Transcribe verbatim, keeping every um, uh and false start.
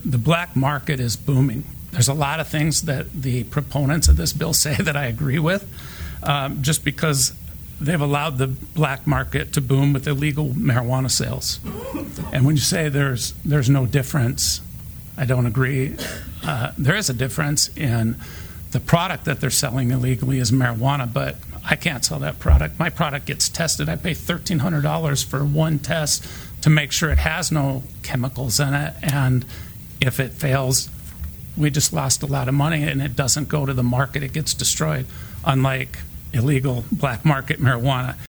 the black market is booming. There's a lot of things that the proponents of this bill say that I agree with, um, just because they've allowed the black market to boom with illegal marijuana sales. And when you say there's there's no difference, I don't agree. Uh, there is a difference in the product that they're selling illegally is marijuana, but I can't sell that product. My product gets tested. I pay thirteen hundred dollars for one test to make sure it has no chemicals in it. And if it fails, we just lost a lot of money, and it doesn't go to the market. It gets destroyed, unlike illegal black market marijuana.